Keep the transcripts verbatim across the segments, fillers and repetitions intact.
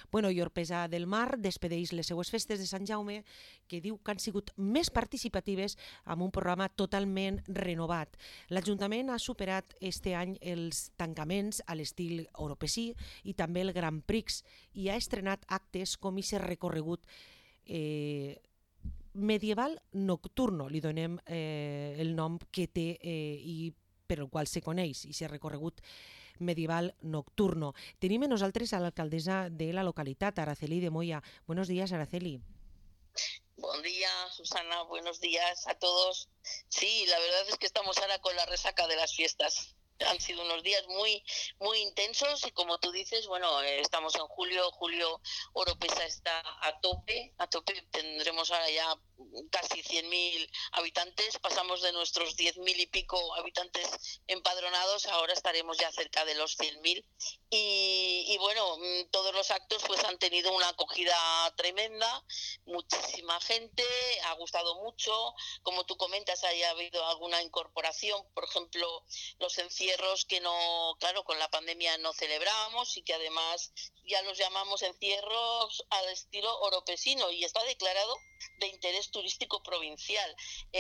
Bueno, i Orpesa del Mar despedeix les seues festes de Sant Jaume, que diu que han sigut més participatives amb un programa totalment renovat. L'Ajuntament ha superat este any els tancaments a l'estil oropesí i també el Grand Prix i ha estrenat actes com i ser recorregut eh, medieval nocturno, li donem eh, el nom que té eh, i per el qual se coneix, i s'ha recorregut medieval nocturno. Tenim a nosaltres a l'alcaldessa de la localitat, Araceli de Moya. Buenos días, Araceli. Buen día, Susana, buenos días a todos. Sí, la verdad es que estamos ahora con la resaca de las fiestas. Han sido unos días muy muy intensos y como tú dices, bueno, eh, estamos en julio, julio Oropesa está a tope, a tope, tendremos ahora ya casi cien mil habitantes, pasamos de nuestros diez mil y pico habitantes empadronados, ahora estaremos ya cerca de los cien mil y, y bueno, todos los actos pues han tenido una acogida tremenda, muchísima gente, ha gustado mucho, como tú comentas, haya habido alguna incorporación, por ejemplo, los encierros que no, claro, con la pandemia no celebrábamos y que además ya los llamamos encierros al estilo oropesino y está declarado de interés turístico provincial.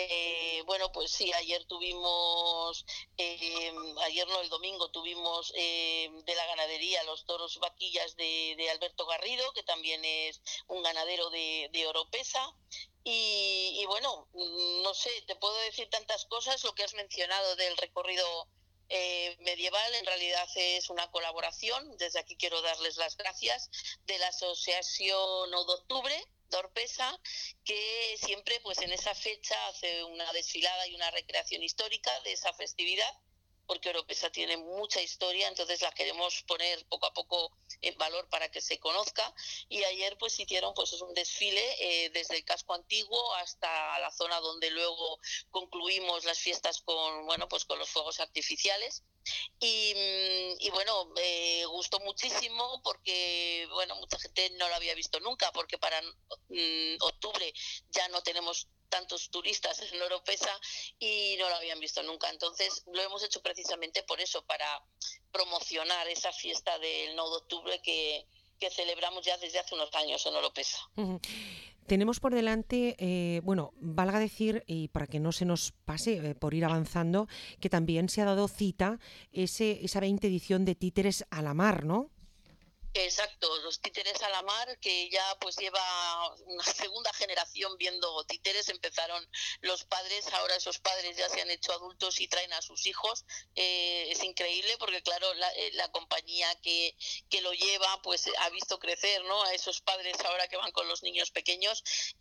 Eh, bueno, pues sí, ayer tuvimos, eh, ayer no, el domingo tuvimos eh, de la ganadería los toros vaquillas de, de Alberto Garrido, que también es un ganadero de, de Oropesa. Y, y bueno, no sé, te puedo decir tantas cosas, lo que has mencionado del recorrido Eh, medieval en realidad es una colaboración, desde aquí quiero darles las gracias, de la Asociación o de Octubre de Orpesa, que siempre pues en esa fecha hace una desfilada y una recreación histórica de esa festividad, porque Oropesa tiene mucha historia, entonces la queremos poner poco a poco en valor para que se conozca, y ayer pues hicieron pues un desfile eh, desde el casco antiguo hasta la zona donde luego concluimos las fiestas con, bueno, pues con los fuegos artificiales. Y, y bueno, eh, gustó muchísimo porque bueno, mucha gente no lo había visto nunca, porque para mm, octubre ya no tenemos tantos turistas en Oropesa y no lo habían visto nunca. Entonces lo hemos hecho precisamente por eso, para promocionar esa fiesta del nueve de octubre que, que celebramos ya desde hace unos años en Oropesa. Uh-huh. Tenemos por delante, eh, bueno, valga decir, y para que no se nos pase eh, por ir avanzando, que también se ha dado cita ese, esa veinte edición de Títeres a la Mar, ¿no? Exacto, los títeres a la mar, que ya pues lleva una segunda generación viendo títeres. Empezaron los padres, ahora esos padres ya se han hecho adultos y traen a sus hijos. Eh, es increíble porque claro, la, la compañía que, que lo lleva pues ha visto crecer, ¿no?, a esos padres ahora que van con los niños pequeños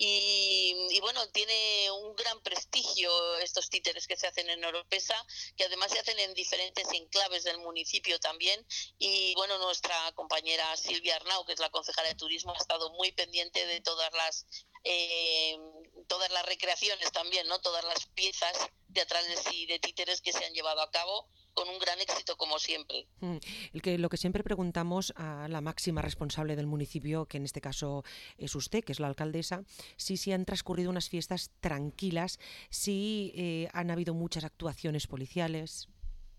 y, y bueno, tiene un gran prestigio estos títeres que se hacen en Oropesa, que además se hacen en diferentes enclaves del municipio también. Y bueno, nuestra compañera Silvia Arnau, que es la concejala de turismo, ha estado muy pendiente de todas las eh, todas las recreaciones también, ¿no?, todas las piezas teatrales y de títeres que se han llevado a cabo con un gran éxito como siempre. El que, lo que siempre preguntamos a la máxima responsable del municipio, que en este caso es usted, que es la alcaldesa, si, si han transcurrido unas fiestas tranquilas, si eh, han habido muchas actuaciones policiales.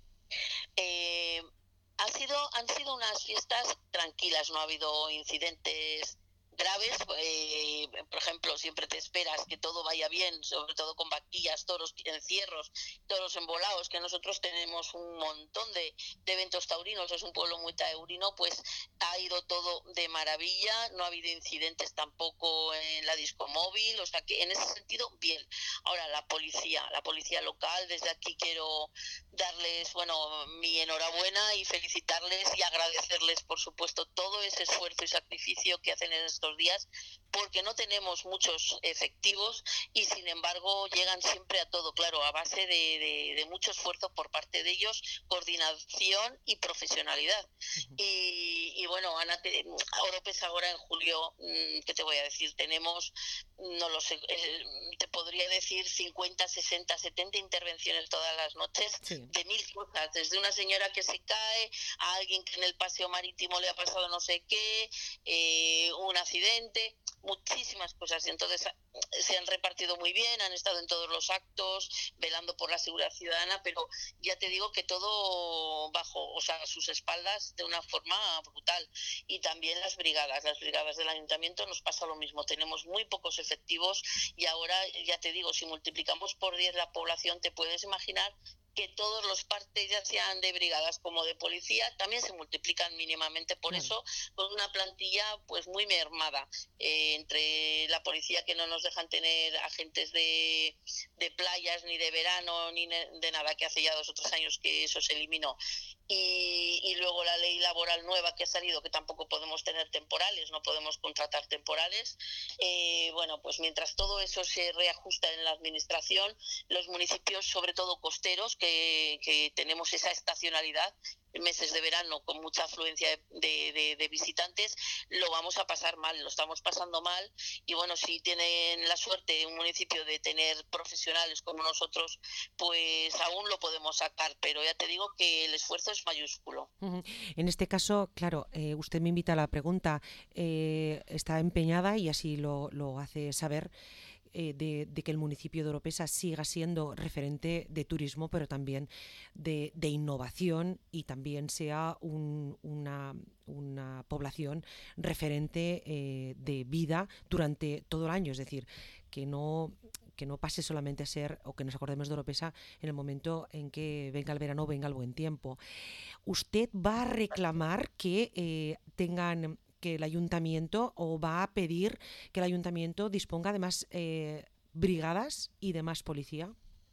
Eh, Ha sido, han sido unas fiestas tranquilas, no ha habido incidentes graves. Eh, por ejemplo, siempre te esperas que todo vaya bien, sobre todo con vaquillas, toros, encierros, toros embolados, que nosotros tenemos un montón de, de eventos taurinos, es un pueblo muy taurino, pues ha ido todo de maravilla, no ha habido incidentes tampoco en la disco móvil, o sea que en ese sentido, bien. Ahora, la policía, la policía local, desde aquí quiero darles, bueno, mi enhorabuena y felicitarles y agradecerles, por supuesto, todo ese esfuerzo y sacrificio que hacen en estos días, porque no tenemos muchos efectivos y sin embargo llegan siempre a todo, claro, a base de, de, de mucho esfuerzo por parte de ellos, coordinación y profesionalidad. Uh-huh. Y, y bueno, Ana, te, Oropesa ahora en julio, ¿qué te voy a decir? Tenemos, no lo sé, te podría decir cincuenta, sesenta, setenta intervenciones todas las noches, sí, de mil cosas, desde una señora que se cae, a alguien que en el paseo marítimo le ha pasado no sé qué, eh, un accidente, muchísimas cosas. Y entonces se han repartido muy bien, han estado en todos los actos, velando por la seguridad ciudadana, pero ya te digo que todo bajo, o sea, a sus espaldas de una forma brutal. Y también las brigadas, las brigadas del ayuntamiento nos pasa lo mismo. Tenemos muy pocos efectivos y ahora, ya te digo, si multiplicamos por diez la población, te puedes imaginar que todos los partes, ya sean de brigadas como de policía, también se multiplican mínimamente. Por Claro. eso, con una plantilla pues muy mermada, eh, entre la policía, que no nos dejan tener agentes de, de playas, ni de verano, ni de nada, que hace ya dos o tres años que eso se eliminó. Y, y luego la ley laboral nueva que ha salido, que tampoco podemos tener temporales, no podemos contratar temporales. Eh, bueno, pues mientras todo eso se reajusta en la administración, los municipios, sobre todo costeros, que, que tenemos esa estacionalidad, meses de verano con mucha afluencia de, de, de visitantes, lo vamos a pasar mal, lo estamos pasando mal. Y bueno, si tienen la suerte un municipio de tener profesionales como nosotros, pues aún lo podemos sacar, pero ya te digo que el esfuerzo es mayúsculo. Uh-huh. En este caso, claro, eh, usted me invita a la pregunta, eh, está empeñada y así lo, lo hace saber, eh, de, de que el municipio de Oropesa siga siendo referente de turismo, pero también de, de innovación, y también sea un, una, una población referente eh, de vida durante todo el año, es decir, que no que no pase solamente a ser, o que nos acordemos de Oropesa en el momento en que venga el verano o venga el buen tiempo. ¿Usted va a reclamar que eh, tengan que el ayuntamiento, o va a pedir que el ayuntamiento disponga de más eh, brigadas y de más policía?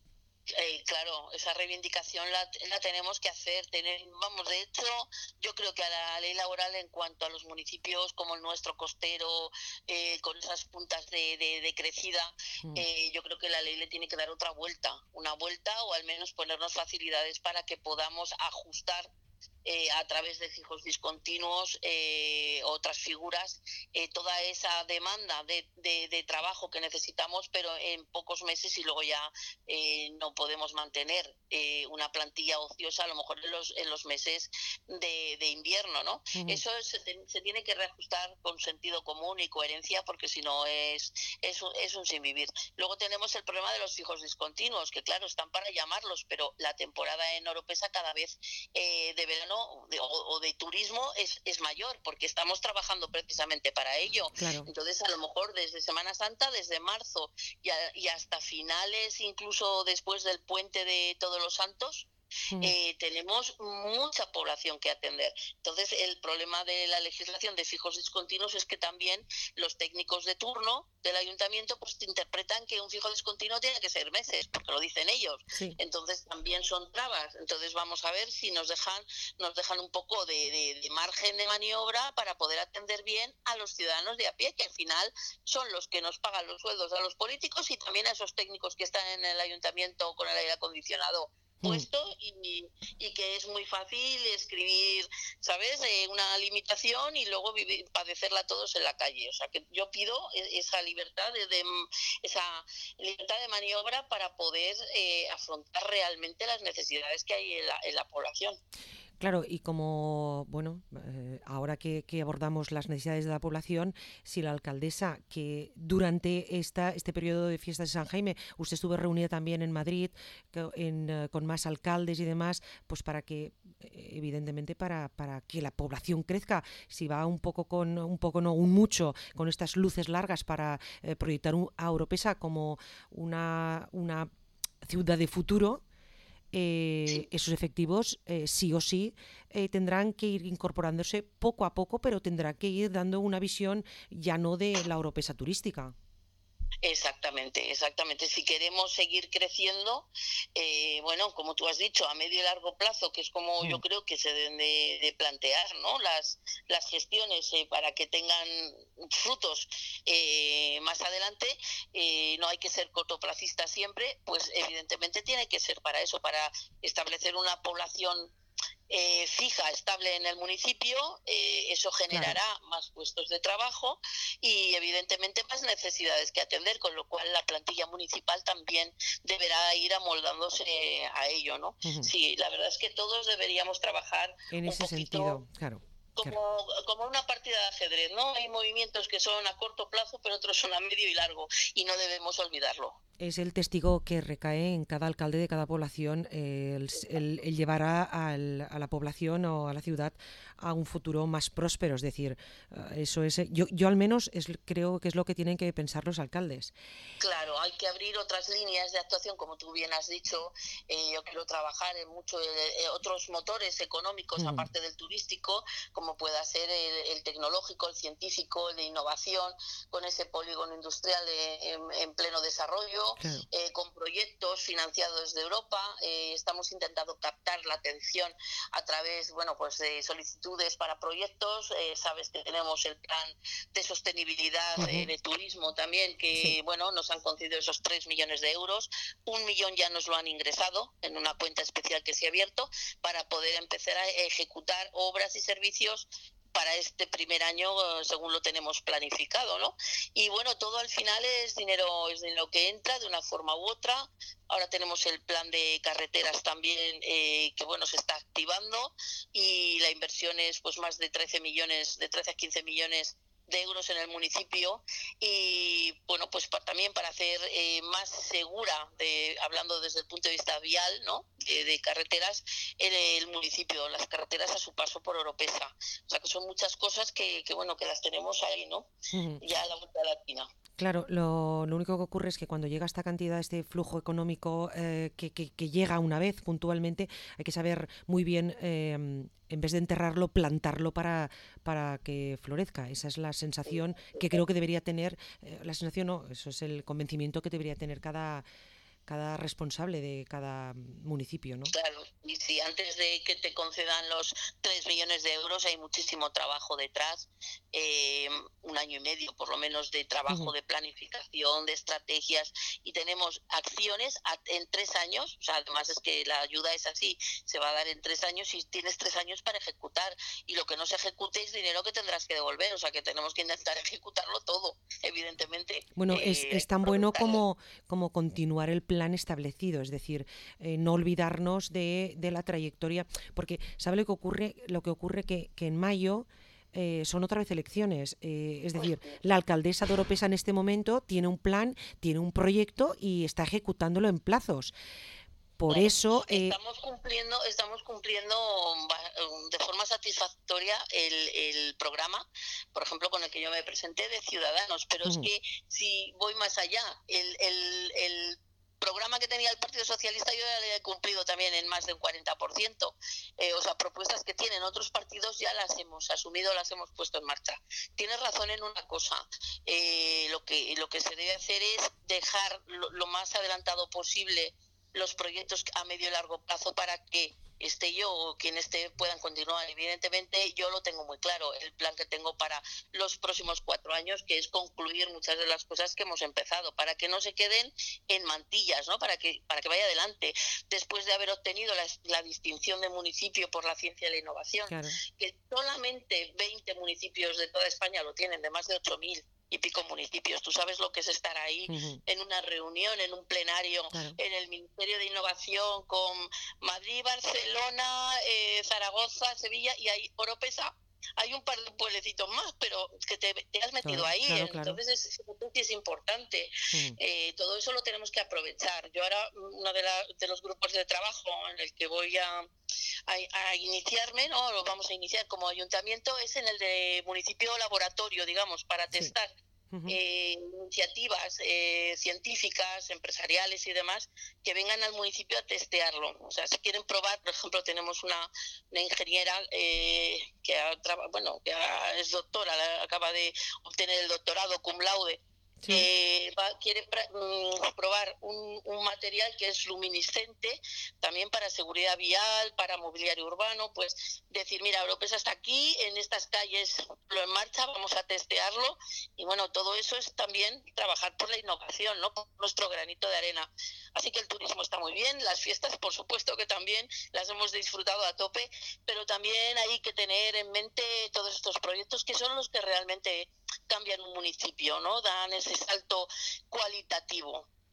Eh, claro, esa reivindicación la, la tenemos que hacer. Tener, vamos, de hecho, yo creo que a la ley laboral, en cuanto a los municipios como el nuestro costero, eh, con esas puntas de, de, de crecida, mm. eh, yo creo que la ley le tiene que dar otra vuelta, una vuelta, o al menos ponernos facilidades para que podamos ajustar Eh, a través de fijos discontinuos, eh, otras figuras, eh, toda esa demanda de, de, de trabajo que necesitamos, pero en pocos meses, y luego ya eh, no podemos mantener eh, una plantilla ociosa, a lo mejor en los, en los meses de, de invierno, ¿no? Uh-huh. Eso se, se tiene que reajustar con sentido común y coherencia, porque si no es, es, un, es un sin vivir. Luego tenemos el problema de los fijos discontinuos, que claro, están para llamarlos, pero la temporada en Oropesa cada vez eh, de verano De, o, o de turismo es, es mayor, porque estamos trabajando precisamente para ello. Claro. Entonces, a lo mejor desde Semana Santa, desde marzo y, a, y hasta finales, incluso después del puente de Todos los Santos, Mm. Eh, tenemos mucha población que atender. Entonces, el problema de la legislación de fijos discontinuos es que también los técnicos de turno del ayuntamiento pues interpretan que un fijo discontinuo tiene que ser meses, porque lo dicen ellos. Sí. Entonces, también son trabas. Entonces, vamos a ver si nos dejan nos dejan un poco de, de, de margen de maniobra para poder atender bien a los ciudadanos de a pie, que al final son los que nos pagan los sueldos a los políticos, y también a esos técnicos que están en el ayuntamiento con el aire acondicionado puesto, y, y que es muy fácil escribir, ¿sabes?, eh, una limitación y luego vivir, padecerla todos en la calle. O sea, que yo pido esa libertad de, de esa libertad de maniobra para poder eh, afrontar realmente las necesidades que hay en la, en la población. Claro, y como, bueno, eh, ahora que, que abordamos las necesidades de la población, si la alcaldesa, que durante esta, este periodo de fiestas de San Jaime, usted estuvo reunida también en Madrid que, en, uh, con más alcaldes y demás, pues para que, evidentemente, para, para que la población crezca, si va un poco, con un poco no, un mucho, con estas luces largas para eh, proyectar un, a Oropesa como una, una ciudad de futuro, Eh, sí. esos efectivos eh, sí o sí eh, tendrán que ir incorporándose poco a poco, pero tendrán que ir dando una visión ya no de la Oropesa turística. Exactamente, exactamente. Si queremos seguir creciendo, eh, bueno, como tú has dicho, a medio y largo plazo, que es como mm. yo creo que se deben de, de plantear, ¿no?, las, las gestiones eh, para que tengan frutos eh, más adelante, eh, no hay que ser cortoplacista siempre, pues evidentemente tiene que ser para eso, para establecer una población Eh, fija, estable en el municipio, eh, eso generará claro. más puestos de trabajo y evidentemente más necesidades que atender, con lo cual la plantilla municipal también deberá ir amoldándose a ello, ¿no? Uh-huh. Sí, la verdad es que todos deberíamos trabajar en un ese poquito, sentido, claro. como, como una partida de ajedrez, ¿no? Hay movimientos que son a corto plazo, pero otros son a medio y largo, y no debemos olvidarlo. Es el testigo que recae en cada alcalde de cada población, eh, el, el, el llevar a, a la población o a la ciudad a un futuro más próspero. Es decir, eso es, yo, yo al menos es, creo que es lo que tienen que pensar los alcaldes. Claro, hay que abrir otras líneas de actuación, como tú bien has dicho. Eh, yo quiero trabajar en muchos eh, otros motores económicos, mm. aparte del turístico, como pueda ser el, el tecnológico, el científico, el de innovación, con ese polígono industrial de, en, en pleno desarrollo. Claro. Eh, con proyectos financiados desde Europa. Eh, estamos intentando captar la atención a través, bueno, pues de solicitudes para proyectos. Eh, sabes que tenemos el plan de sostenibilidad uh-huh. eh, de turismo también, que sí. bueno, nos han concedido esos tres millones de euros. Un millón ya nos lo han ingresado en una cuenta especial que se ha abierto para poder empezar a ejecutar obras y servicios para este primer año, según lo tenemos planificado, ¿no? Y bueno, todo al final es dinero, es dinero que entra de una forma u otra. Ahora tenemos el plan de carreteras también, eh, que bueno, se está activando, y la inversión es pues más de trece millones, de trece a quince millones de euros en el municipio, y bueno, pues para, también para hacer eh, más segura, de, hablando desde el punto de vista vial, ¿no? Eh, de carreteras, el, el municipio, las carreteras a su paso por Oropesa. O sea que son muchas cosas que, que bueno, que las tenemos ahí, ¿no? Uh-huh. Ya a la vuelta de la esquina. Claro, lo, lo único que ocurre es que cuando llega esta cantidad, este flujo económico eh, que, que, que llega una vez puntualmente, hay que saber muy bien, eh, en vez de enterrarlo, plantarlo para, para que florezca. Esa es la sensación que creo que debería tener, eh, la sensación no, eso es el convencimiento que debería tener cada... cada responsable de cada municipio, ¿no? Claro, y si antes de que te concedan los tres millones de euros hay muchísimo trabajo detrás, eh, un año y medio por lo menos de trabajo uh-huh. de planificación, de estrategias, y tenemos acciones a, en tres años, o sea, además es que la ayuda es así, se va a dar en tres años y tienes tres años para ejecutar, y lo que no se ejecute es dinero que tendrás que devolver, o sea, que tenemos que intentar ejecutarlo todo, evidentemente. Bueno, eh, es, es tan bueno como, como continuar el plan establecido, es decir, eh, no olvidarnos de, de la trayectoria, porque ¿sabe lo que ocurre? Lo que ocurre que, que en mayo eh, son otra vez elecciones, eh, es decir, la alcaldesa de Oropesa en este momento tiene un plan, tiene un proyecto y está ejecutándolo en plazos. Por Bueno, eso eh, estamos cumpliendo estamos cumpliendo de forma satisfactoria el, el programa, por ejemplo, con el que yo me presenté de Ciudadanos, pero uh-huh. es que si voy más allá, el, el, el programa que tenía el Partido Socialista yo ya le he cumplido también en más del cuarenta por ciento. Eh, o sea, propuestas que tienen otros partidos ya las hemos asumido, las hemos puesto en marcha. Tienes razón en una cosa, eh, lo que lo que se debe hacer es dejar lo, lo más adelantado posible los proyectos a medio y largo plazo para que esté yo o quien esté puedan continuar. Evidentemente yo lo tengo muy claro, el plan que tengo para los próximos cuatro años, que es concluir muchas de las cosas que hemos empezado, para que no se queden en mantillas, ¿no? Para que para que vaya adelante. Después de haber obtenido la, la distinción de municipio por la ciencia y la innovación, claro. que solamente veinte municipios de toda España lo tienen, de más de ocho mil y pico municipios. Tú sabes lo que es estar ahí uh-huh. en una reunión, en un plenario, claro. en el Ministerio de Innovación con Madrid, Barcelona, eh, Zaragoza, Sevilla, y hay Oropesa. Hay un par de pueblecitos más, pero que te, te has metido claro, ahí, claro, claro. entonces es, es importante. Uh-huh. Eh, todo eso lo tenemos que aprovechar. Yo ahora, uno de, la, de los grupos de trabajo en el que voy a, a, a iniciarme, ¿no? Lo vamos a iniciar como ayuntamiento, es en el de municipio laboratorio, digamos, para testar. Sí. Uh-huh. Eh, iniciativas eh, científicas, empresariales y demás que vengan al municipio a testearlo. O sea, si quieren probar, por ejemplo, tenemos una, una ingeniera eh, que, ha, bueno, que ha, es doctora, acaba de obtener el doctorado cum laude. Sí. Eh, va, quiere pra, um, probar un, un material que es luminiscente, también para seguridad vial, para mobiliario urbano, pues decir, mira, Oropesa está aquí, en estas calles lo en marcha, vamos a testearlo, y bueno, todo eso es también trabajar por la innovación, ¿no? Por nuestro granito de arena. Así que el turismo está muy bien, las fiestas por supuesto que también las hemos disfrutado a tope, pero también hay que tener en mente todos estos proyectos que son los que realmente cambian un municipio, ¿no? Dan ese salto cualitativo.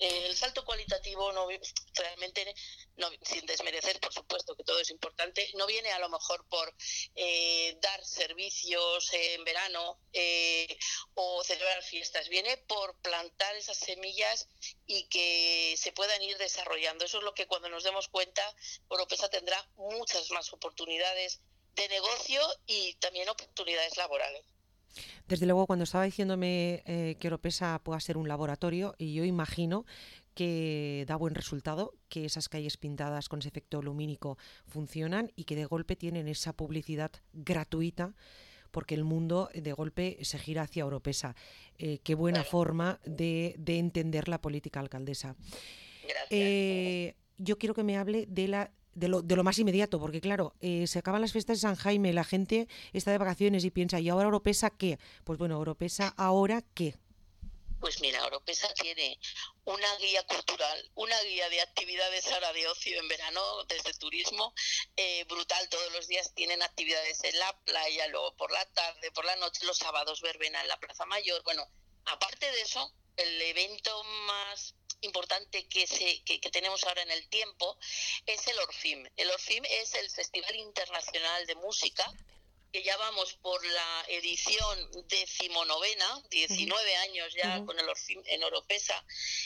Eh, el salto cualitativo no realmente, no, sin desmerecer, por supuesto, que todo es importante, no viene a lo mejor por eh, dar servicios eh, en verano eh, o celebrar fiestas, viene por plantar esas semillas y que se puedan ir desarrollando. Eso es lo que cuando nos demos cuenta, Oropesa tendrá muchas más oportunidades de negocio y también oportunidades laborales. Desde luego, cuando estaba diciéndome eh, que Oropesa pueda ser un laboratorio, y yo imagino que da buen resultado, que esas calles pintadas con ese efecto lumínico funcionan y que de golpe tienen esa publicidad gratuita, porque el mundo de golpe se gira hacia Oropesa. Eh, qué buena Claro. forma de, de entender la política alcaldesa. Gracias. Eh, yo quiero que me hable de la De lo, de lo más inmediato, porque claro, eh, se acaban las fiestas de San Jaime, la gente está de vacaciones y piensa, ¿y ahora Oropesa qué? Pues bueno, Oropesa ahora qué. Pues mira, Oropesa tiene una guía cultural, una guía de actividades ahora de ocio en verano, desde turismo, eh, brutal. Todos los días tienen actividades en la playa, luego por la tarde, por la noche, los sábados verbena en la Plaza Mayor. Bueno, aparte de eso, el evento más importante que, se, que, que tenemos ahora en el tiempo es el Orfim. El Orfim es el Festival Internacional de Música, que ya vamos por la edición decimonovena, diecinueve uh-huh. años ya uh-huh. con el Orfim en Oropesa,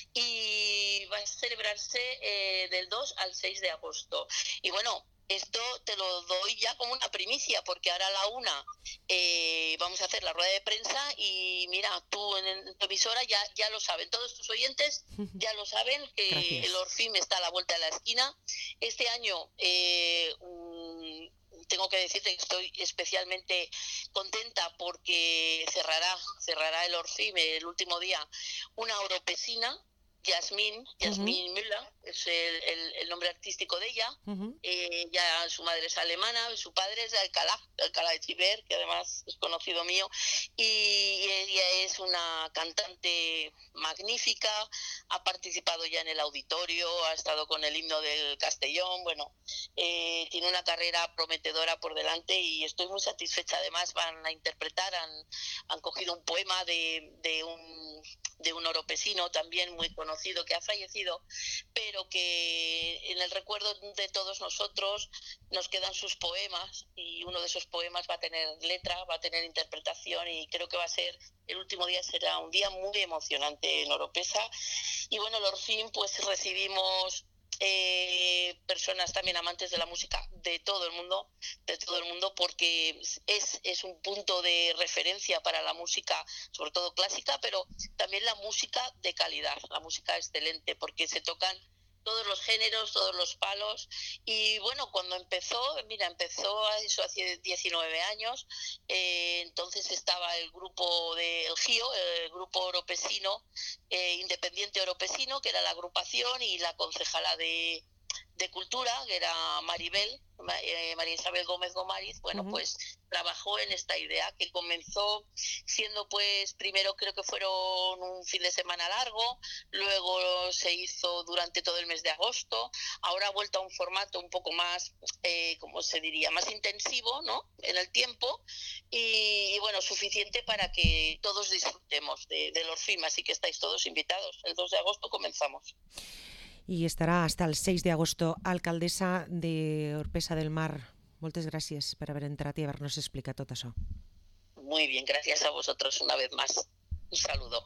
y va a celebrarse eh, del dos al seis de agosto. Y bueno, esto te lo doy ya como una primicia, porque ahora a la una eh, vamos a hacer la rueda de prensa y mira, tú en, en tu emisora ya, ya lo saben, todos tus oyentes ya lo saben, que Gracias. El Orfim está a la vuelta de la esquina. Este año eh, um, tengo que decirte que estoy especialmente contenta porque cerrará, cerrará el Orfim el último día una oropesina, Yasmín, Yasmín uh-huh. Müller, es el, el, el nombre artístico de ella. Uh-huh. Eh, ya su madre es alemana, su padre es de Alcalá, de Alcalá de Chiver, que además es conocido mío, y ella es una cantante magnífica, ha participado ya en el auditorio, ha estado con el himno del Castellón, bueno, eh, tiene una carrera prometedora por delante y estoy muy satisfecha. Además van a interpretar, han, han cogido un poema de, de un de un oropesino también muy conocido que ha fallecido, pero que en el recuerdo de todos nosotros nos quedan sus poemas, y uno de esos poemas va a tener letra, va a tener interpretación, y creo que va a ser, el último día será un día muy emocionante en Oropesa. Y bueno, el Orfim, pues recibimos Eh, personas también amantes de la música de todo el mundo, de todo el mundo, porque es, es un punto de referencia para la música, sobre todo clásica, pero también la música de calidad, la música excelente, porque se tocan todos los géneros, todos los palos. Y bueno, cuando empezó, mira, empezó eso hace diecinueve años, eh, entonces estaba el grupo de El Gío, el grupo oropesino, eh, independiente oropesino, que era la agrupación, y la concejala de, de Cultura, que era Maribel, eh, María Isabel Gómez Gomariz. Bueno, uh-huh. pues trabajó en esta idea que comenzó siendo, pues, primero creo que fueron un fin de semana largo, luego se hizo durante todo el mes de agosto, ahora ha vuelto a un formato un poco más, eh, ¿cómo se diría?, más intensivo, ¿no?, en el tiempo, y, y bueno, suficiente para que todos disfrutemos de, del Orfim, así que estáis todos invitados. El dos de agosto comenzamos. I estarà hasta el seis de agosto. Alcaldessa de Oropesa del Mar, moltes gràcies per haver entrat i haver-nos explicat tot això. Muy bien, gracias a vosotros una vez más. Un saludo.